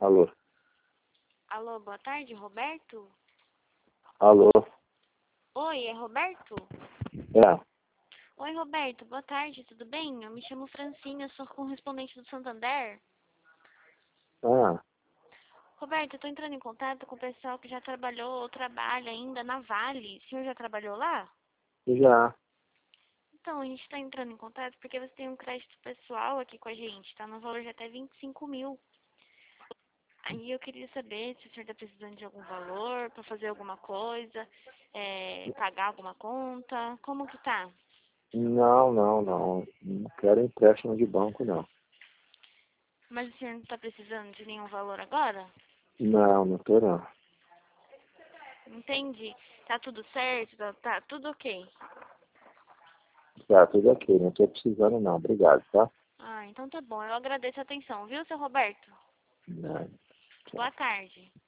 Alô? Alô, boa tarde, Roberto? Alô? Oi, é Roberto? É. Oi, Roberto, boa tarde, tudo bem? Eu me chamo Francine, eu sou correspondente do Santander. Ah, Roberto, eu tô entrando em contato com o pessoal que já trabalhou ou trabalha ainda na Vale. O senhor já trabalhou lá? já. Então, a gente tá entrando em contato porque você tem um crédito pessoal aqui com a gente, tá no valor de até 25 mil. Aí eu queria saber se o senhor tá precisando de algum valor pra fazer alguma coisa, pagar alguma conta, como que tá? Não, não, não. Não quero empréstimo de banco, não. Mas o senhor não tá precisando de nenhum valor agora? Não, não tô não. Entendi. Tá tudo certo? Tá tudo ok. Tá, tudo ok. Não tô precisando não. Obrigado, tá? Ah, então tá bom. Eu agradeço a atenção, viu, seu Roberto? Não. Boa tarde.